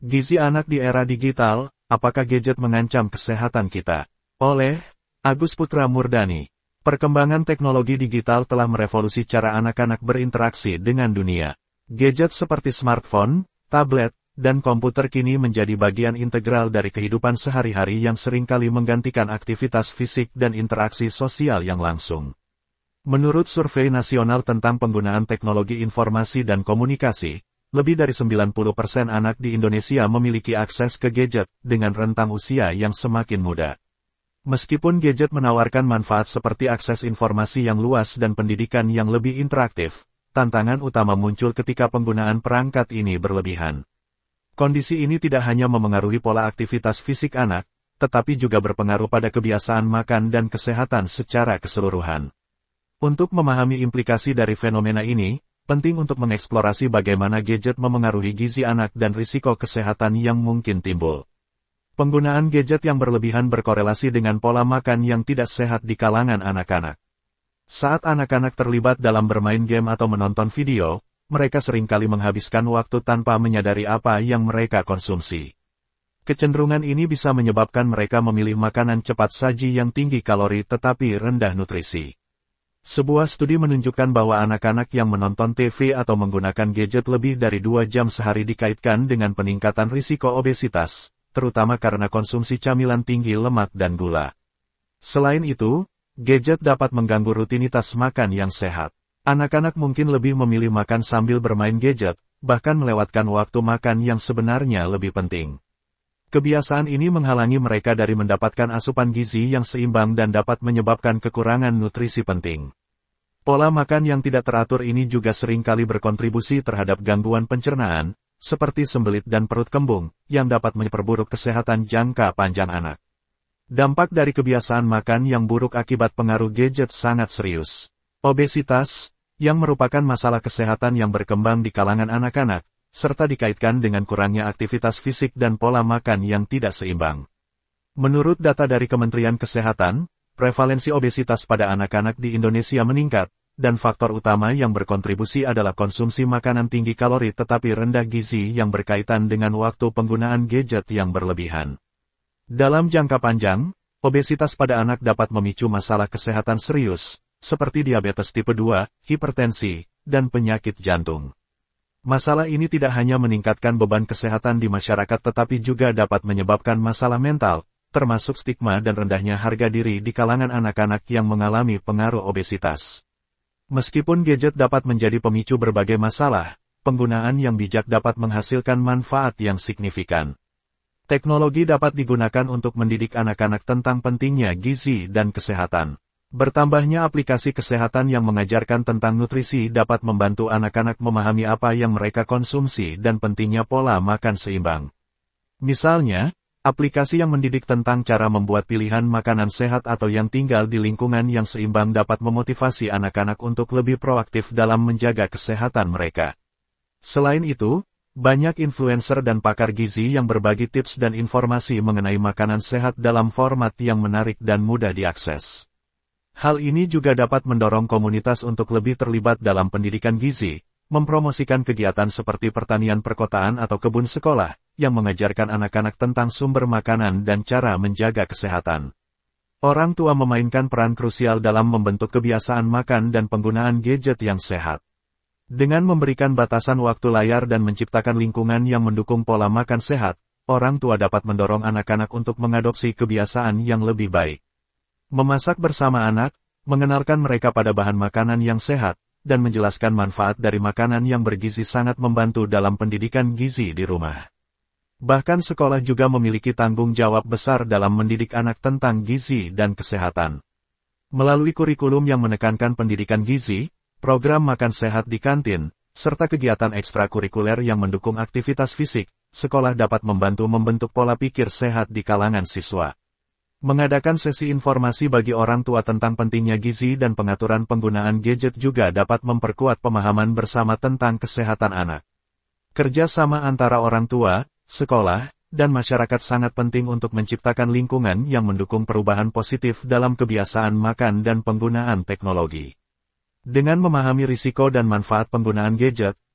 Gizi anak di era digital, apakah gadget mengancam kesehatan kita? Oleh Agus Putra Murdani. Perkembangan teknologi digital telah merevolusi cara anak-anak berinteraksi dengan dunia. Gadget seperti smartphone, tablet, dan komputer kini menjadi bagian integral dari kehidupan sehari-hari yang seringkali menggantikan aktivitas fisik dan interaksi sosial yang langsung. Menurut survei nasional tentang penggunaan teknologi informasi dan komunikasi, lebih dari 90% anak di Indonesia memiliki akses ke gadget dengan rentang usia yang semakin muda. Meskipun gadget menawarkan manfaat seperti akses informasi yang luas dan pendidikan yang lebih interaktif, tantangan utama muncul ketika penggunaan perangkat ini berlebihan. Kondisi ini tidak hanya memengaruhi pola aktivitas fisik anak, tetapi juga berpengaruh pada kebiasaan makan dan kesehatan secara keseluruhan. Untuk memahami implikasi dari fenomena ini, penting untuk mengeksplorasi bagaimana gadget memengaruhi gizi anak dan risiko kesehatan yang mungkin timbul. Penggunaan gadget yang berlebihan berkorelasi dengan pola makan yang tidak sehat di kalangan anak-anak. Saat anak-anak terlibat dalam bermain game atau menonton video, mereka seringkali menghabiskan waktu tanpa menyadari apa yang mereka konsumsi. Kecenderungan ini bisa menyebabkan mereka memilih makanan cepat saji yang tinggi kalori tetapi rendah nutrisi. Sebuah studi menunjukkan bahwa anak-anak yang menonton TV atau menggunakan gadget lebih dari 2 jam sehari dikaitkan dengan peningkatan risiko obesitas, terutama karena konsumsi camilan tinggi lemak dan gula. Selain itu, gadget dapat mengganggu rutinitas makan yang sehat. Anak-anak mungkin lebih memilih makan sambil bermain gadget, bahkan melewatkan waktu makan yang sebenarnya lebih penting. Kebiasaan ini menghalangi mereka dari mendapatkan asupan gizi yang seimbang dan dapat menyebabkan kekurangan nutrisi penting. Pola makan yang tidak teratur ini juga seringkali berkontribusi terhadap gangguan pencernaan, seperti sembelit dan perut kembung, yang dapat memperburuk kesehatan jangka panjang anak. Dampak dari kebiasaan makan yang buruk akibat pengaruh gadget sangat serius. Obesitas, yang merupakan masalah kesehatan yang berkembang di kalangan anak-anak, serta dikaitkan dengan kurangnya aktivitas fisik dan pola makan yang tidak seimbang. Menurut data dari Kementerian Kesehatan, prevalensi obesitas pada anak-anak di Indonesia meningkat, dan faktor utama yang berkontribusi adalah konsumsi makanan tinggi kalori tetapi rendah gizi yang berkaitan dengan waktu penggunaan gadget yang berlebihan. Dalam jangka panjang, obesitas pada anak dapat memicu masalah kesehatan serius, seperti diabetes tipe 2, hipertensi, dan penyakit jantung. Masalah ini tidak hanya meningkatkan beban kesehatan di masyarakat tetapi juga dapat menyebabkan masalah mental, termasuk stigma dan rendahnya harga diri di kalangan anak-anak yang mengalami pengaruh obesitas. Meskipun gadget dapat menjadi pemicu berbagai masalah, penggunaan yang bijak dapat menghasilkan manfaat yang signifikan. Teknologi dapat digunakan untuk mendidik anak-anak tentang pentingnya gizi dan kesehatan. Bertambahnya aplikasi kesehatan yang mengajarkan tentang nutrisi dapat membantu anak-anak memahami apa yang mereka konsumsi dan pentingnya pola makan seimbang. Misalnya, aplikasi yang mendidik tentang cara membuat pilihan makanan sehat atau yang tinggal di lingkungan yang seimbang dapat memotivasi anak-anak untuk lebih proaktif dalam menjaga kesehatan mereka. Selain itu, banyak influencer dan pakar gizi yang berbagi tips dan informasi mengenai makanan sehat dalam format yang menarik dan mudah diakses. Hal ini juga dapat mendorong komunitas untuk lebih terlibat dalam pendidikan gizi, mempromosikan kegiatan seperti pertanian perkotaan atau kebun sekolah, yang mengajarkan anak-anak tentang sumber makanan dan cara menjaga kesehatan. Orang tua memainkan peran krusial dalam membentuk kebiasaan makan dan penggunaan gadget yang sehat. Dengan memberikan batasan waktu layar dan menciptakan lingkungan yang mendukung pola makan sehat, orang tua dapat mendorong anak-anak untuk mengadopsi kebiasaan yang lebih baik. Memasak bersama anak, mengenalkan mereka pada bahan makanan yang sehat, dan menjelaskan manfaat dari makanan yang bergizi sangat membantu dalam pendidikan gizi di rumah. Bahkan sekolah juga memiliki tanggung jawab besar dalam mendidik anak tentang gizi dan kesehatan. Melalui kurikulum yang menekankan pendidikan gizi, program makan sehat di kantin, serta kegiatan ekstrakurikuler yang mendukung aktivitas fisik, sekolah dapat membantu membentuk pola pikir sehat di kalangan siswa. Mengadakan sesi informasi bagi orang tua tentang pentingnya gizi dan pengaturan penggunaan gadget juga dapat memperkuat pemahaman bersama tentang kesehatan anak. Kerjasama antara orang tua, sekolah, dan masyarakat sangat penting untuk menciptakan lingkungan yang mendukung perubahan positif dalam kebiasaan makan dan penggunaan teknologi. Dengan memahami risiko dan manfaat penggunaan gadget,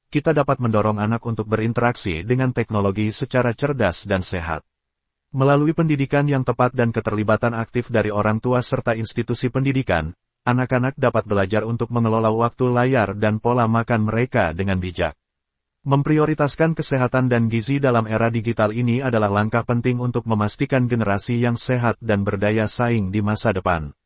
kita dapat mendorong anak untuk berinteraksi dengan teknologi secara cerdas dan sehat. Melalui pendidikan yang tepat dan keterlibatan aktif dari orang tua serta institusi pendidikan, anak-anak dapat belajar untuk mengelola waktu layar dan pola makan mereka dengan bijak. Memprioritaskan kesehatan dan gizi dalam era digital ini adalah langkah penting untuk memastikan generasi yang sehat dan berdaya saing di masa depan.